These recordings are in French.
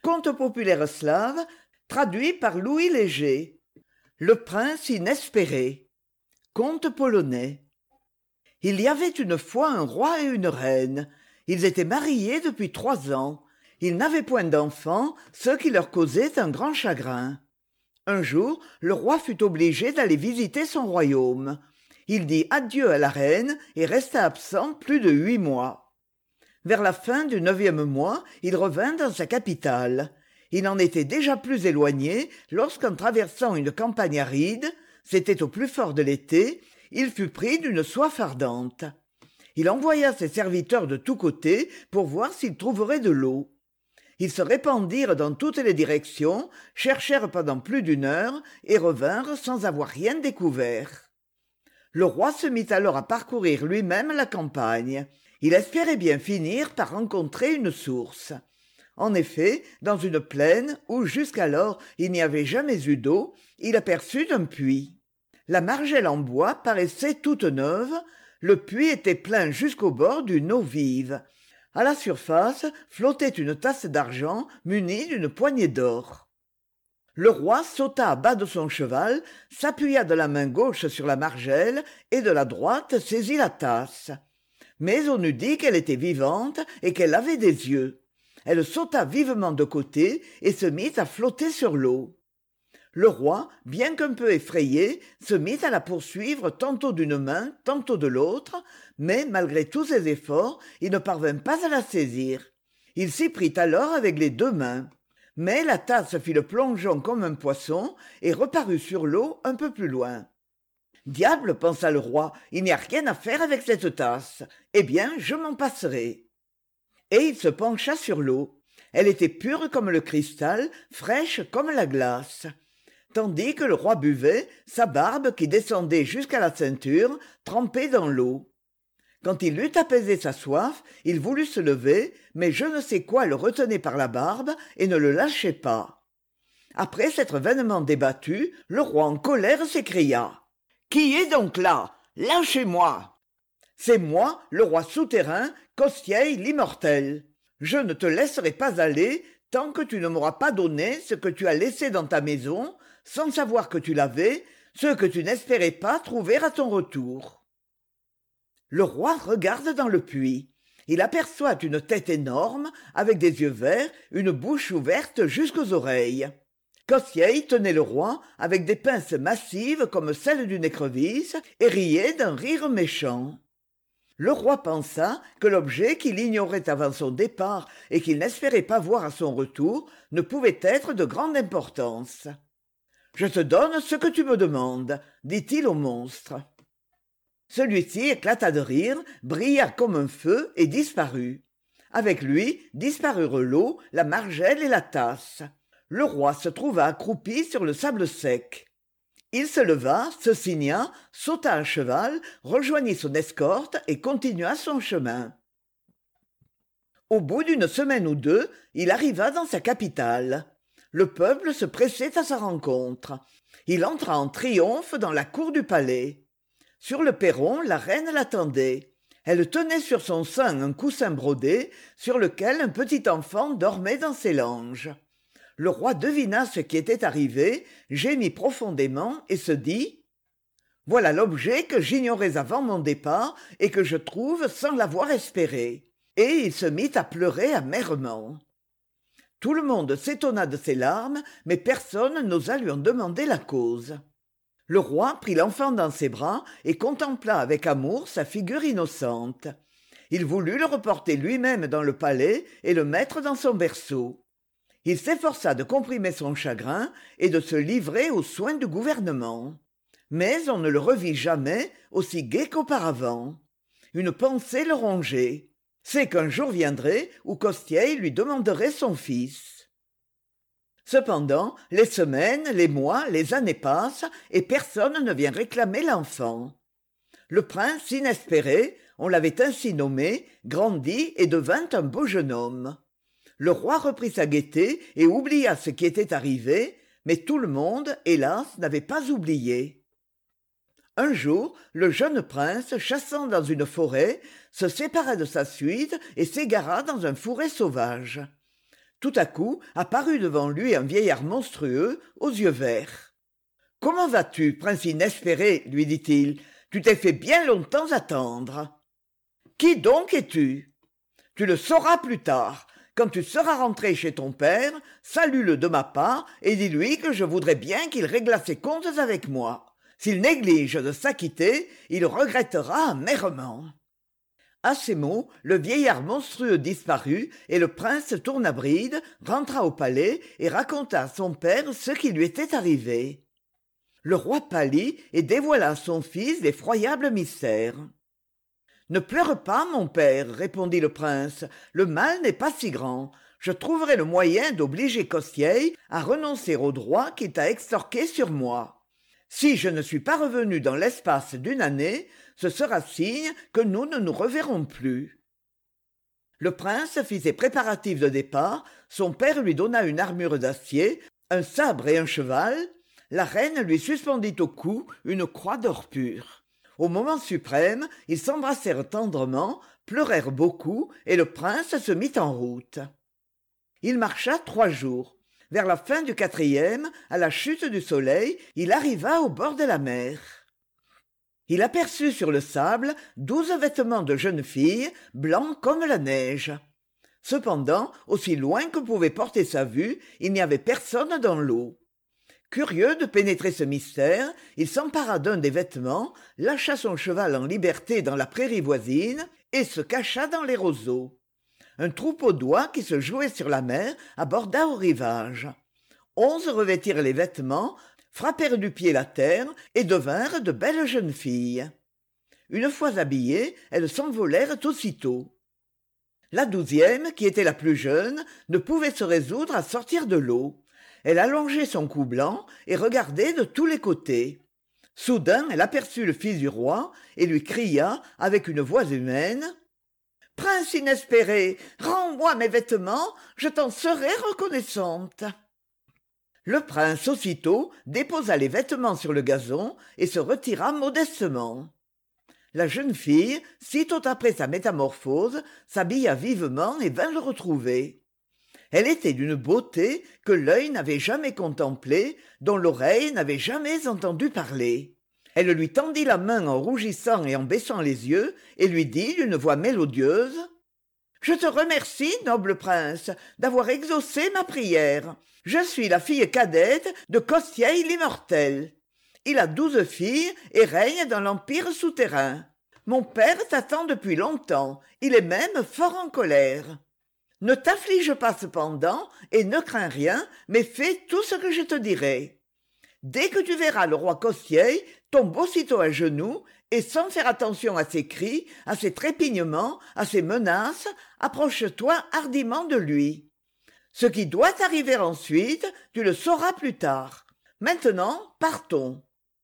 Conte populaire slave, traduit par Louis Léger. Le prince inespéré. Conte polonais. Il y avait une fois un roi et une reine. Ils étaient mariés depuis 3 ans. Ils n'avaient point d'enfants, ce qui leur causait un grand chagrin. Un jour, le roi fut obligé d'aller visiter son royaume. Il dit adieu à la reine et resta absent plus de 8 mois. Vers la fin du 9e mois, il revint dans sa capitale. Il en était déjà plus éloigné lorsqu'en traversant une campagne aride, c'était au plus fort de l'été, il fut pris d'une soif ardente. Il envoya ses serviteurs de tous côtés pour voir s'ils trouveraient de l'eau. Ils se répandirent dans toutes les directions, cherchèrent pendant plus d'1 heure et revinrent sans avoir rien découvert. Le roi se mit alors à parcourir lui-même la campagne. Il espérait bien finir par rencontrer une source. En effet, dans une plaine où jusqu'alors il n'y avait jamais eu d'eau, il aperçut un puits. La margelle en bois paraissait toute neuve, le puits était plein jusqu'au bord d'une eau vive. À la surface flottait une tasse d'argent munie d'une poignée d'or. Le roi sauta à bas de son cheval, s'appuya de la main gauche sur la margelle et de la droite saisit la tasse. Mais on eût dit qu'elle était vivante et qu'elle avait des yeux. Elle sauta vivement de côté et se mit à flotter sur l'eau. Le roi, bien qu'un peu effrayé, se mit à la poursuivre tantôt d'une main, tantôt de l'autre, mais malgré tous ses efforts, il ne parvint pas à la saisir. Il s'y prit alors avec les 2 mains. Mais la tasse fit le plongeon comme un poisson et reparut sur l'eau un peu plus loin. « Diable, pensa le roi, il n'y a rien à faire avec cette tasse. Eh bien, je m'en passerai. » Et il se pencha sur l'eau. Elle était pure comme le cristal, fraîche comme la glace. Tandis que le roi buvait, sa barbe qui descendait jusqu'à la ceinture trempait dans l'eau. Quand il eut apaisé sa soif, il voulut se lever, mais je ne sais quoi le retenait par la barbe et ne le lâchait pas. Après s'être vainement débattu, le roi en colère s'écria « Qui est donc là ? Lâchez-moi !» « C'est moi, le roi souterrain, Kostiei l'immortel. Je ne te laisserai pas aller tant que tu ne m'auras pas donné ce que tu as laissé dans ta maison, sans savoir que tu l'avais, ce que tu n'espérais pas trouver à ton retour. » Le roi regarde dans le puits. Il aperçoit une tête énorme, avec des yeux verts, une bouche ouverte jusqu'aux oreilles. Kostiei tenait le roi avec des pinces massives comme celles d'une écrevisse et riait d'un rire méchant. Le roi pensa que l'objet qu'il ignorait avant son départ et qu'il n'espérait pas voir à son retour ne pouvait être de grande importance. « Je te donne ce que tu me demandes, » dit-il au monstre. Celui-ci éclata de rire, brilla comme un feu et disparut. Avec lui disparurent l'eau, la margelle et la tasse. Le roi se trouva accroupi sur le sable sec. Il se leva, se signa, sauta à cheval, rejoignit son escorte et continua son chemin. Au bout d'1 semaine ou 2, il arriva dans sa capitale. Le peuple se pressait à sa rencontre. Il entra en triomphe dans la cour du palais. Sur le perron, la reine l'attendait. Elle tenait sur son sein un coussin brodé, sur lequel un petit enfant dormait dans ses langes. Le roi devina ce qui était arrivé, gémit profondément et se dit « Voilà l'objet que j'ignorais avant mon départ et que je trouve sans l'avoir espéré. » Et il se mit à pleurer amèrement. Tout le monde s'étonna de ses larmes, mais personne n'osa lui en demander la cause. Le roi prit l'enfant dans ses bras et contempla avec amour sa figure innocente. Il voulut le reporter lui-même dans le palais et le mettre dans son berceau. Il s'efforça de comprimer son chagrin et de se livrer aux soins du gouvernement. Mais on ne le revit jamais aussi gai qu'auparavant. Une pensée le rongeait. C'est qu'un jour viendrait où Kostiei lui demanderait son fils. Cependant, les semaines, les mois, les années passent et personne ne vient réclamer l'enfant. Le prince inespéré, on l'avait ainsi nommé, grandit et devint un beau jeune homme. Le roi reprit sa gaieté et oublia ce qui était arrivé, mais tout le monde, hélas, n'avait pas oublié. Un jour, le jeune prince, chassant dans une forêt, se sépara de sa suite et s'égara dans un fourré sauvage. Tout à coup apparut devant lui un vieillard monstrueux aux yeux verts. « Comment vas-tu, prince inespéré ?» lui dit-il. « Tu t'es fait bien longtemps attendre. »« Qui donc es-tu ?»« Tu le sauras plus tard. Quand tu seras rentré chez ton père, salue-le de ma part et dis-lui que je voudrais bien qu'il réglât ses comptes avec moi. S'il néglige de s'acquitter, il regrettera amèrement. » À ces mots, le vieillard monstrueux disparut et le prince tourna bride, rentra au palais et raconta à son père ce qui lui était arrivé. Le roi pâlit et dévoila à son fils l'effroyable mystère. « Ne pleure pas, mon père, répondit le prince, le mal n'est pas si grand. Je trouverai le moyen d'obliger Kostiei à renoncer au droit qu'il t'a extorqué sur moi. Si je ne suis pas revenu dans l'espace d'une année, ce sera signe que nous ne nous reverrons plus. » Le prince fit ses préparatifs de départ, son père lui donna une armure d'acier, un sabre et un cheval, la reine lui suspendit au cou une croix d'or pur. Au moment suprême, ils s'embrassèrent tendrement, pleurèrent beaucoup, et le prince se mit en route. Il marcha 3 jours. Vers la fin du 4e, à la chute du soleil, il arriva au bord de la mer. Il aperçut sur le sable 12 vêtements de jeune fille, blancs comme la neige. Cependant, aussi loin que pouvait porter sa vue, il n'y avait personne dans l'eau. Curieux de pénétrer ce mystère, il s'empara d'un des vêtements, lâcha son cheval en liberté dans la prairie voisine et se cacha dans les roseaux. Un troupeau d'oies qui se jouait sur la mer aborda au rivage. 11 revêtirent les vêtements, frappèrent du pied la terre et devinrent de belles jeunes filles. Une fois habillées, elles s'envolèrent aussitôt. La 12e, qui était la plus jeune, ne pouvait se résoudre à sortir de l'eau. Elle allongeait son cou blanc et regardait de tous les côtés. Soudain, elle aperçut le fils du roi et lui cria avec une voix humaine: « Prince inespéré, rends-moi mes vêtements, je t'en serai reconnaissante. » Le prince aussitôt déposa les vêtements sur le gazon et se retira modestement. La jeune fille, sitôt après sa métamorphose, s'habilla vivement et vint le retrouver. Elle était d'une beauté que l'œil n'avait jamais contemplée, dont l'oreille n'avait jamais entendu parler. Elle lui tendit la main en rougissant et en baissant les yeux, et lui dit d'une voix mélodieuse: « Je te remercie, noble prince, d'avoir exaucé ma prière. Je suis la fille cadette de Kostiei l'immortel. Il a 12 filles et règne dans l'empire souterrain. Mon père t'attend depuis longtemps, il est même fort en colère. Ne t'afflige pas cependant et ne crains rien, mais fais tout ce que je te dirai. Dès que tu verras le roi Kostiei, tombe aussitôt à genoux et sans faire attention à ses cris, à ses trépignements, à ses menaces, approche-toi hardiment de lui. Ce qui doit arriver ensuite, tu le sauras plus tard. Maintenant, partons. »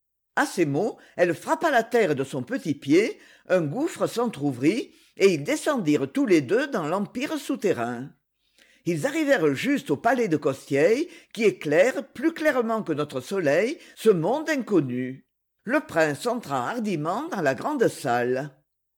À ces mots, elle frappa la terre de son petit pied, un gouffre s'entr'ouvrit, et ils descendirent tous les deux dans l'empire souterrain. Ils arrivèrent juste au palais de Kostiei, qui éclaire, plus clairement que notre soleil, ce monde inconnu. Le prince entra hardiment dans la grande salle.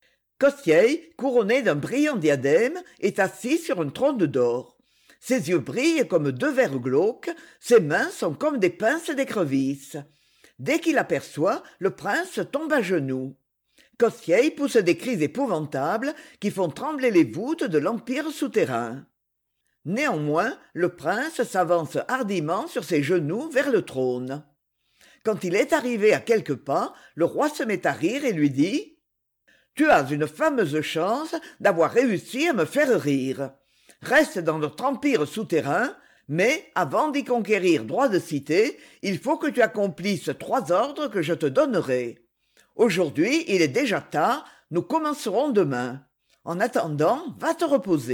Kostiei, couronné d'un brillant diadème, est assis sur un trône d'or. Ses yeux brillent comme 2 verres glauques, ses mains sont comme des pinces d'écrevisse. Dès qu'il aperçoit, le prince tombe à genoux. Kostiei pousse des cris épouvantables qui font trembler les voûtes de l'empire souterrain. Néanmoins, le prince s'avance hardiment sur ses genoux vers le trône. Quand il est arrivé à quelques pas, le roi se met à rire et lui dit: « Tu as une fameuse chance d'avoir réussi à me faire rire. Reste dans notre empire souterrain, mais avant d'y conquérir droit de cité, il faut que tu accomplisses 3 ordres que je te donnerai. Aujourd'hui, il est déjà tard, nous commencerons demain. En attendant, va te reposer. »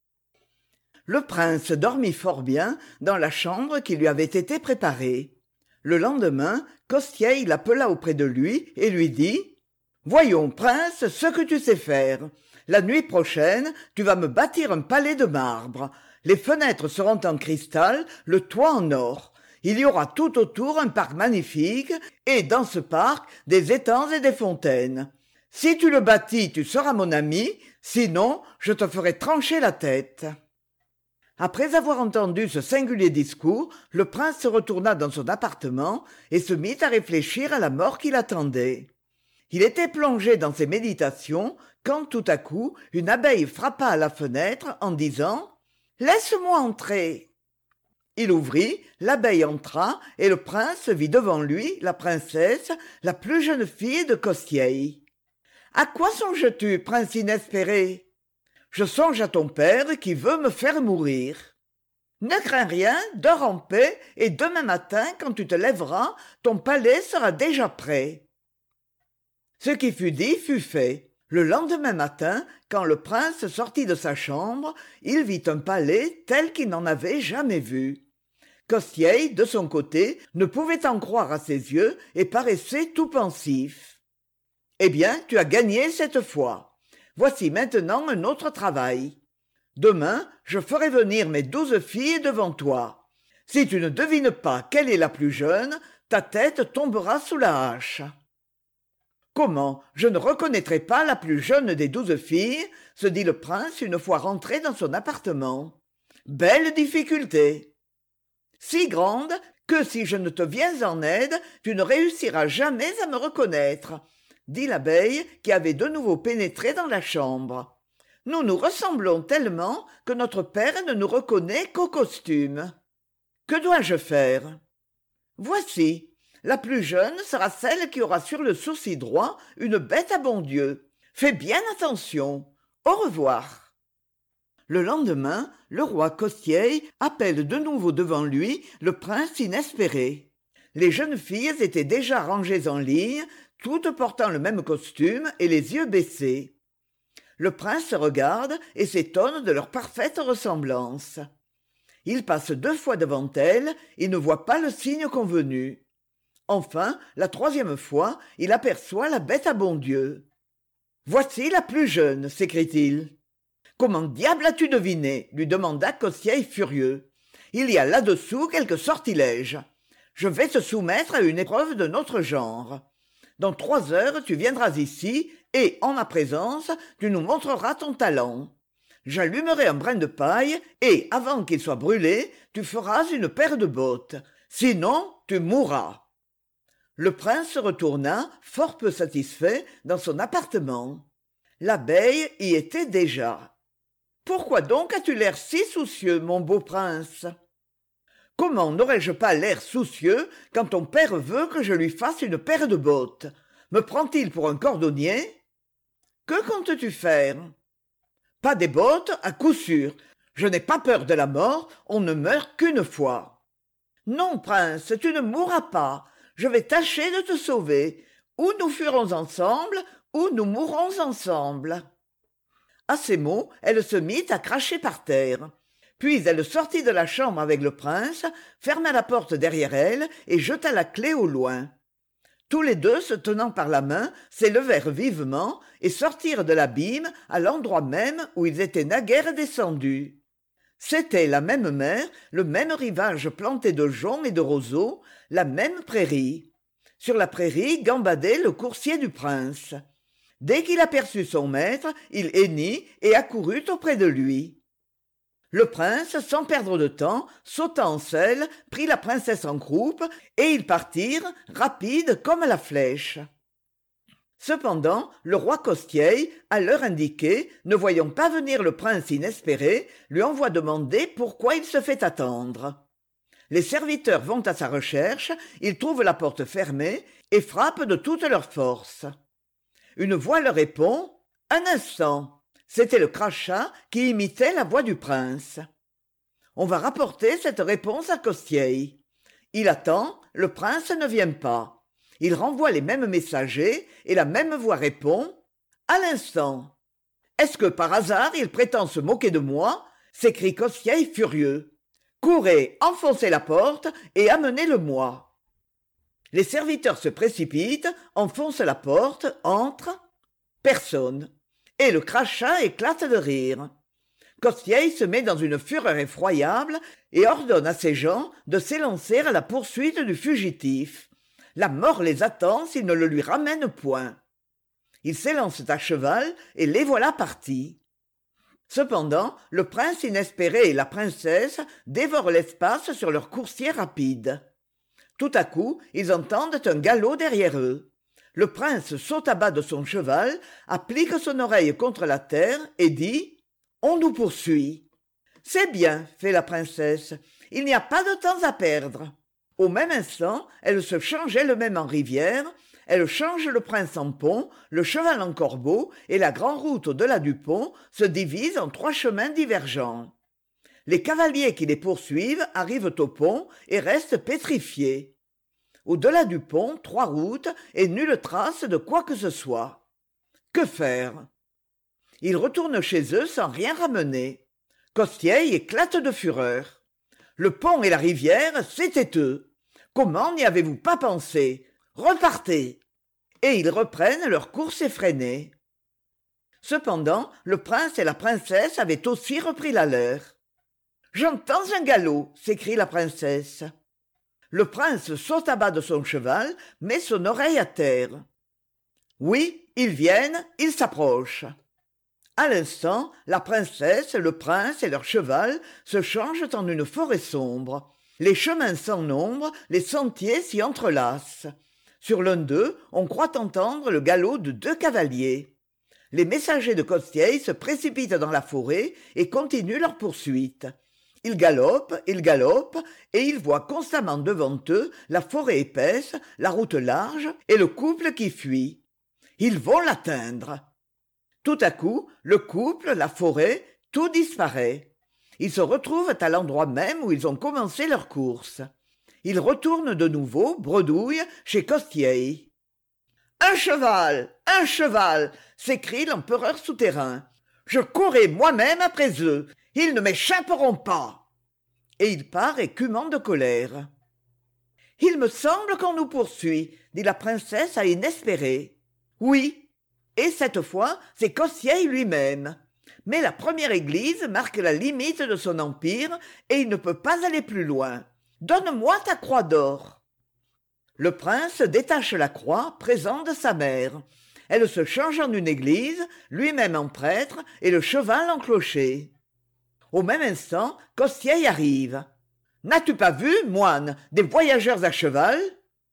Le prince dormit fort bien dans la chambre qui lui avait été préparée. Le lendemain, Kostiei l'appela auprès de lui et lui dit: « Voyons, prince, ce que tu sais faire. La nuit prochaine, tu vas me bâtir un palais de marbre. Les fenêtres seront en cristal, le toit en or. Il y aura tout autour un parc magnifique, et dans ce parc, des étangs et des fontaines. Si tu le bâtis, tu seras mon ami, sinon je te ferai trancher la tête. » Après avoir entendu ce singulier discours, le prince se retourna dans son appartement et se mit à réfléchir à la mort qui l'attendait. Il était plongé dans ses méditations quand tout à coup une abeille frappa à la fenêtre en disant « Laisse-moi entrer !» Il ouvrit, l'abeille entra et le prince vit devant lui la princesse, la plus jeune fille de Kostiei. « À quoi songes-tu, prince inespéré ?»« Je songe à ton père qui veut me faire mourir. »« Ne crains rien, dors en paix, et demain matin, quand tu te lèveras, ton palais sera déjà prêt. » Ce qui fut dit fut fait. Le lendemain matin, quand le prince sortit de sa chambre, il vit un palais tel qu'il n'en avait jamais vu. Kostiei, de son côté, ne pouvait en croire à ses yeux et paraissait tout pensif. « Eh bien, tu as gagné cette fois. Voici maintenant un autre travail. Demain, je ferai venir mes 12 filles devant toi. Si tu ne devines pas quelle est la plus jeune, ta tête tombera sous la hache. » Comment, je ne reconnaîtrai pas la plus jeune des 12 filles, se dit le prince une fois rentré dans son appartement. Belle difficulté. Si grande que si je ne te viens en aide, tu ne réussiras jamais à me reconnaître, dit l'abeille qui avait de nouveau pénétré dans la chambre. Nous nous ressemblons tellement que notre père ne nous reconnaît qu'au costume. Que dois-je faire? Voici. La plus jeune sera celle qui aura sur le sourcil droit une bête à bon Dieu. Fais bien attention. Au revoir. Le lendemain, le roi Kostiei appelle de nouveau devant lui le prince inespéré. Les jeunes filles étaient déjà rangées en ligne, toutes portant le même costume et les yeux baissés. Le prince se regarde et s'étonne de leur parfaite ressemblance. Il passe 2 fois devant elles, il ne voit pas le signe convenu. Enfin, la 3e fois, il aperçoit la bête à bon Dieu. « Voici la plus jeune !» s'écrie-t-il. « Comment diable as-tu deviné ?» lui demanda Kostiei furieux. « Il y a là-dessous quelque sortilège. Je vais te soumettre à une épreuve de notre genre. Dans 3 heures, tu viendras ici et, en ma présence, tu nous montreras ton talent. J'allumerai un brin de paille et, avant qu'il soit brûlé, tu feras une paire de bottes. Sinon, tu mourras. » Le prince se retourna, fort peu satisfait, dans son appartement. L'abeille y était déjà. « Pourquoi donc as-tu l'air si soucieux, mon beau prince ?»« Comment n'aurais-je pas l'air soucieux quand ton père veut que je lui fasse une paire de bottes? Me prend-il pour un cordonnier ? Que comptes-tu faire ? Pas des bottes, à coup sûr. Je n'ai pas peur de la mort, on ne meurt qu'une fois. Non, prince, tu ne mourras pas. Je vais tâcher de te sauver. Ou nous fuirons ensemble, ou nous mourrons ensemble. » À ces mots, elle se mit à cracher par terre. Puis elle sortit de la chambre avec le prince, ferma la porte derrière elle et jeta la clé au loin. Tous les deux, se tenant par la main, s'élevèrent vivement et sortirent de l'abîme à l'endroit même où ils étaient naguère descendus. C'était la même mer, le même rivage planté de joncs et de roseaux, la même prairie. Sur la prairie gambadait le coursier du prince. Dès qu'il aperçut son maître, il hennit et accourut auprès de lui. Le prince, sans perdre de temps, sauta en selle, prit la princesse en croupe, et ils partirent, rapides comme la flèche. Cependant, le roi Kostiei, à l'heure indiquée, ne voyant pas venir le prince inespéré, lui envoie demander pourquoi il se fait attendre. Les serviteurs vont à sa recherche, ils trouvent la porte fermée et frappent de toute leur force. Une voix leur répond « Un instant !» C'était le crachat qui imitait la voix du prince. On va rapporter cette réponse à Kostiei. Il attend, le prince ne vient pas. Il renvoie les mêmes messagers et la même voix répond « À l'instant !» Est-ce que par hasard il prétend se moquer de moi ? S'écrie Kostiei furieux. Courez, enfoncez la porte et amenez-le-moi. Les serviteurs se précipitent, enfoncent la porte, entrent. Personne. Et le crachat éclate de rire. Kostiei se met dans une fureur effroyable et ordonne à ses gens de s'élancer à la poursuite du fugitif. La mort les attend s'ils ne le lui ramènent point. Ils s'élancent à cheval et les voilà partis. Cependant, le prince inespéré et la princesse dévorent l'espace sur leur coursier rapide. Tout à coup, ils entendent un galop derrière eux. Le prince saute à bas de son cheval, applique son oreille contre la terre et dit « On nous poursuit ». « C'est bien, fait la princesse, il n'y a pas de temps à perdre. » Au même instant, elle se change elle-même en rivière, elle change le prince en pont, le cheval en corbeau, et la grande route au-delà du pont se divise en 3 chemins divergents. Les cavaliers qui les poursuivent arrivent au pont et restent pétrifiés. Au-delà du pont, 3 routes et nulle trace de quoi que ce soit. Que faire? Ils retournent chez eux sans rien ramener. Kostiei éclate de fureur. Le pont et la rivière, c'était eux. Comment n'y avez-vous pas pensé? Repartez! Et ils reprennent leur course effrénée. Cependant, le prince et la princesse avaient aussi repris la leur. « J'entends un galop !» s'écrie la princesse. Le prince saute à bas de son cheval, met son oreille à terre. Oui, ils viennent, ils s'approchent. À l'instant, la princesse, le prince et leur cheval se changent en une forêt sombre. Les chemins sans nombre, les sentiers s'y entrelacent. Sur l'un d'eux, on croit entendre le galop de 2 cavaliers. Les messagers de Kostiei se précipitent dans la forêt et continuent leur poursuite. Ils galopent, et ils voient constamment devant eux la forêt épaisse, la route large et le couple qui fuit. Ils vont l'atteindre. Tout à coup, le couple, la forêt, tout disparaît. Ils se retrouvent à l'endroit même où ils ont commencé leur course. Ils retournent de nouveau, bredouille, chez Kostiei. « Un cheval !» s'écrie l'empereur souterrain. « Je courais moi-même après eux. Ils ne m'échapperont pas !» Et il part écumant de colère. « Il me semble qu'on nous poursuit, » dit la princesse à Inespéré. « Oui. » Et cette fois, c'est Kostiei lui-même. Mais la première église marque la limite de son empire et il ne peut pas aller plus loin. Donne-moi ta croix d'or. Le prince détache la croix, présent de sa mère. Elle se change en une église, lui-même en prêtre et le cheval en clocher. Au même instant, Kostiei arrive. « N'as-tu pas vu, moine, des voyageurs à cheval ?»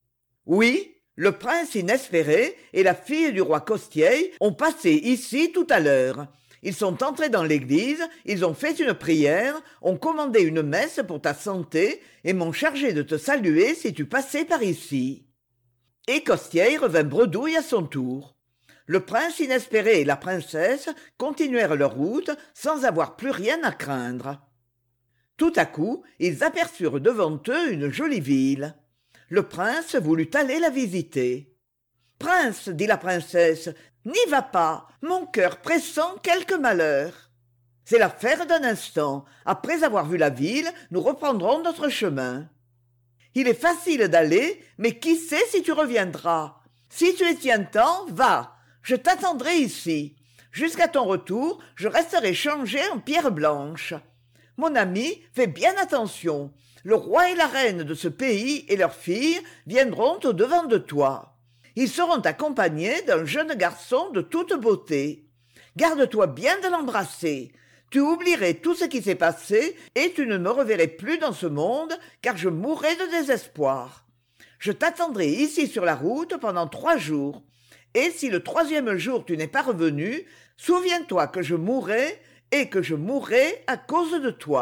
Oui. Le prince Inespéré et la fille du roi Kostiei ont passé ici tout à l'heure. Ils sont entrés dans l'église, ils ont fait une prière, ont commandé une messe pour ta santé et m'ont chargé de te saluer si tu passais par ici. » Et Kostiei revint bredouille à son tour. Le prince Inespéré et la princesse continuèrent leur route sans avoir plus rien à craindre. Tout à coup, ils aperçurent devant eux une jolie ville. Le prince voulut aller la visiter. « Prince, dit la princesse, n'y va pas, mon cœur pressent quelque malheur. »« C'est l'affaire d'un instant. Après avoir vu la ville, nous reprendrons notre chemin. »« Il est facile d'aller, mais qui sait si tu reviendras. Si tu y tiens tant, va, je t'attendrai ici. Jusqu'à ton retour, je resterai changé en pierre blanche. Mon ami, fais bien attention. Le roi et la reine de ce pays et leurs filles viendront au-devant de toi. Ils seront accompagnés d'un jeune garçon de toute beauté. Garde-toi bien de l'embrasser. Tu oublierais tout ce qui s'est passé et tu ne me reverrais plus dans ce monde, car je mourrais de désespoir. Je t'attendrai ici sur la route pendant 3 jours. Et si le 3e jour tu n'es pas revenu, souviens-toi que je mourrai et que je mourrai à cause de toi. »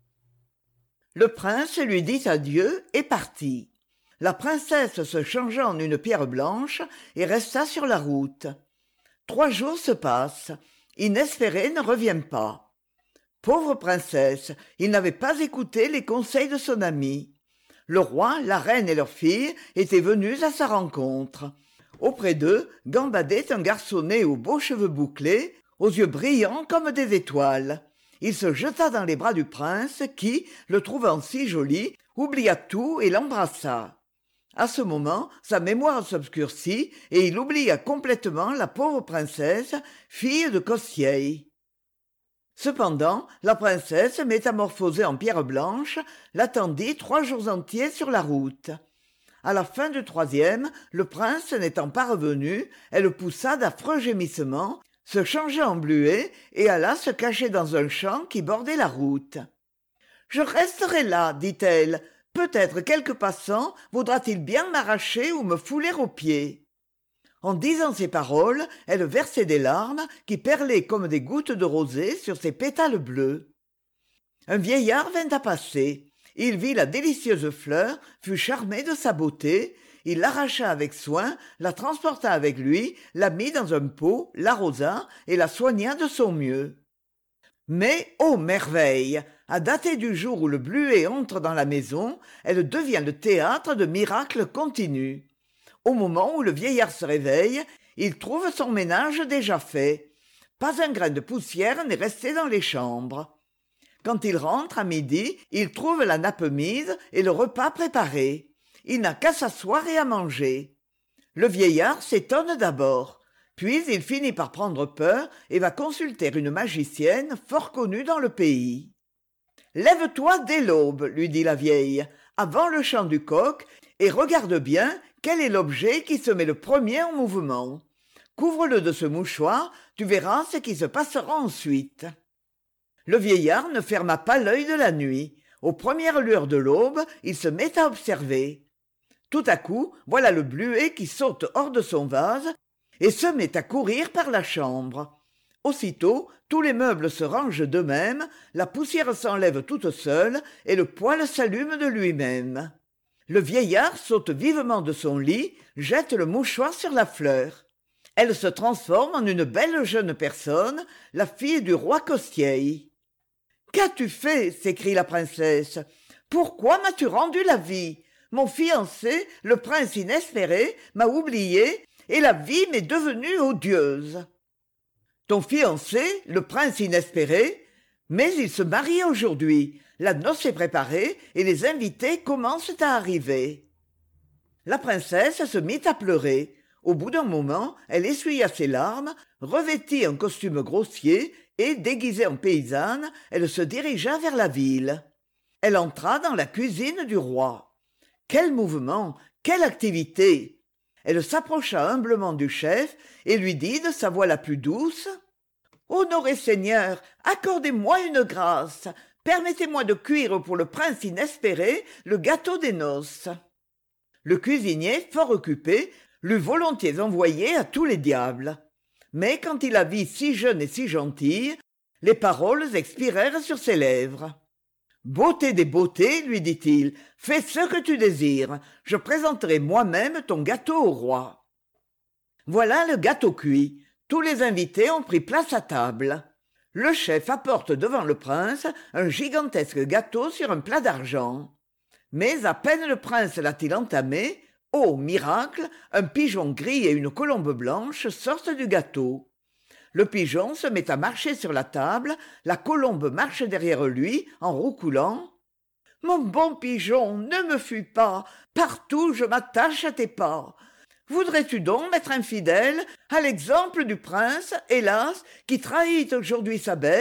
Le prince lui dit adieu et partit. La princesse se changea en une pierre blanche et resta sur la route. 3 jours se passent. Inespéré ne revient pas. Pauvre princesse, il n'avait pas écouté les conseils de son ami. Le roi, la reine et leurs filles étaient venus à sa rencontre. Auprès d'eux gambadait un garçonnet aux beaux cheveux bouclés, aux yeux brillants comme des étoiles. Il se jeta dans les bras du prince qui, le trouvant si joli, oublia tout et l'embrassa. À ce moment, sa mémoire s'obscurcit et il oublia complètement la pauvre princesse, fille de Kostiei. Cependant, la princesse, métamorphosée en pierre blanche, l'attendit 3 jours entiers sur la route. À la fin du 3e, le prince n'étant pas revenu, elle poussa d'affreux gémissements, se changea en bluet et alla se cacher dans un champ qui bordait la route. « Je resterai là, dit-elle. Peut-être quelque passant voudra-t-il bien m'arracher ou me fouler aux pieds. » En disant ces paroles, elle versait des larmes qui perlaient comme des gouttes de rosée sur ses pétales bleus. Un vieillard vint à passer. Il vit la délicieuse fleur, fut charmé de sa beauté, il l'arracha avec soin, la transporta avec lui, la mit dans un pot, l'arrosa et la soigna de son mieux. Mais, ô merveille! À dater du jour où le bluet entre dans la maison, elle devient le théâtre de miracles continus. Au moment où le vieillard se réveille, il trouve son ménage déjà fait. Pas un grain de poussière n'est resté dans les chambres. Quand il rentre à midi, il trouve la nappe mise et le repas préparé. Il n'a qu'à s'asseoir et à manger. Le vieillard s'étonne d'abord, puis il finit par prendre peur et va consulter une magicienne fort connue dans le pays. « Lève-toi dès l'aube, lui dit la vieille, avant le chant du coq, et regarde bien quel est l'objet qui se met le premier en mouvement. Couvre-le de ce mouchoir, tu verras ce qui se passera ensuite. » Le vieillard ne ferma pas l'œil de la nuit. Aux premières lueurs de l'aube, il se met à observer. Tout à coup, voilà le bluet qui saute hors de son vase et se met à courir par la chambre. Aussitôt, tous les meubles se rangent d'eux-mêmes, la poussière s'enlève toute seule et le poêle s'allume de lui-même. Le vieillard saute vivement de son lit, jette le mouchoir sur la fleur. Elle se transforme en une belle jeune personne, la fille du roi Kostiei. « Qu'as-tu fait ?» s'écrie la princesse. « Pourquoi m'as-tu rendu la vie ? Mon fiancé, le prince inespéré, m'a oublié et la vie m'est devenue odieuse. » Ton fiancé, le prince inespéré, mais il se marie aujourd'hui. La noce est préparée et les invités commencent à arriver. La princesse se mit à pleurer. Au bout d'un moment, elle essuya ses larmes, revêtit un costume grossier et, déguisée en paysanne, elle se dirigea vers la ville. Elle entra dans la cuisine du roi. Quel mouvement, quelle activité! Elle s'approcha humblement du chef et lui dit de sa voix la plus douce: « Honoré Seigneur, accordez-moi une grâce. Permettez-moi de cuire pour le prince inespéré le gâteau des noces. » Le cuisinier, fort occupé, l'eût volontiers envoyé à tous les diables. Mais quand il la vit si jeune et si gentille, les paroles expirèrent sur ses lèvres. « Beauté des beautés, lui dit-il, fais ce que tu désires. Je présenterai moi-même ton gâteau au roi. » Voilà le gâteau cuit. Tous les invités ont pris place à table. Le chef apporte devant le prince un gigantesque gâteau sur un plat d'argent. Mais à peine le prince l'a-t-il entamé, ô miracle, un pigeon gris et une colombe blanche sortent du gâteau. Le pigeon se met à marcher sur la table, la colombe marche derrière lui en roucoulant. « Mon bon pigeon, ne me fuis pas, partout je m'attache à tes pas. Voudrais-tu donc m'être infidèle, à l'exemple du prince, hélas, qui trahit aujourd'hui sa belle ?»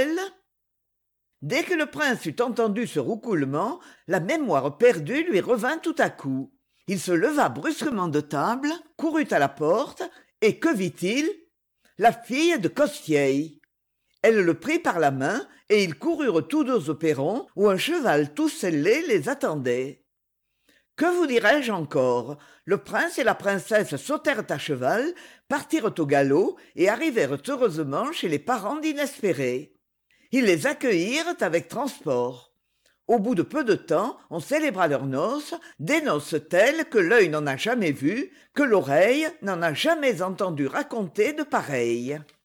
Dès que le prince eut entendu ce roucoulement, la mémoire perdue lui revint tout à coup. Il se leva brusquement de table, courut à la porte, et que vit-il? La fille de Kostiei. Elle le prit par la main, et ils coururent tous deux au perron, où un cheval tout sellé les attendait. Que vous dirai-je encore? Le prince et la princesse sautèrent à cheval, partirent au galop et arrivèrent heureusement chez les parents d'Inespéré. Ils les accueillirent avec transport. Au bout de peu de temps, on célébra leurs noces, des noces telles que l'œil n'en a jamais vues, que l'oreille n'en a jamais entendu raconter de pareilles.